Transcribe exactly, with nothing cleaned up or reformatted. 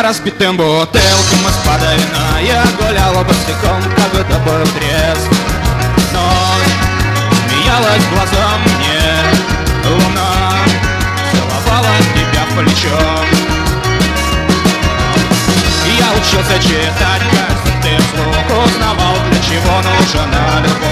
По разбитым бутылкам из-под вина я гуляла босиком, когда был трезв. Ночь смеялась глазом мне, луна целовала тебя в плечо. Я учился читать газеты вслух, узнавал, для чего нужна любовь.